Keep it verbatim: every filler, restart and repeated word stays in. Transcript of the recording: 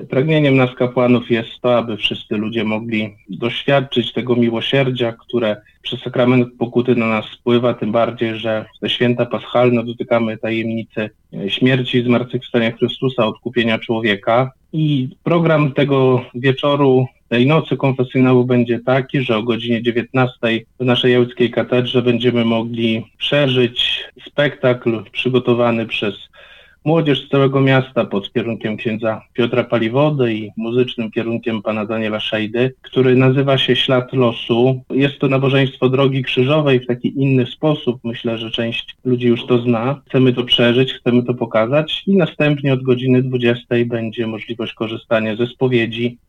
Pragnieniem nas kapłanów jest to, aby wszyscy ludzie mogli doświadczyć tego miłosierdzia, które przez sakrament pokuty na nas spływa, tym bardziej, że ze święta paschalne dotykamy tajemnicy śmierci i zmartwychwstania Chrystusa, odkupienia człowieka. I program tego wieczoru, tej nocy konfesjonału będzie taki, że o godzinie dziewiętnastej w naszej Jałickiej Katedrze będziemy mogli przeżyć spektakl przygotowany przez młodzież z całego miasta pod kierunkiem księdza Piotra Paliwody i muzycznym kierunkiem pana Daniela Szejdy, który nazywa się Ślad losu. Jest to nabożeństwo Drogi Krzyżowej w taki inny sposób. Myślę, że część ludzi już to zna. Chcemy to przeżyć, chcemy to pokazać i następnie od godziny dwudziestej będzie możliwość korzystania ze spowiedzi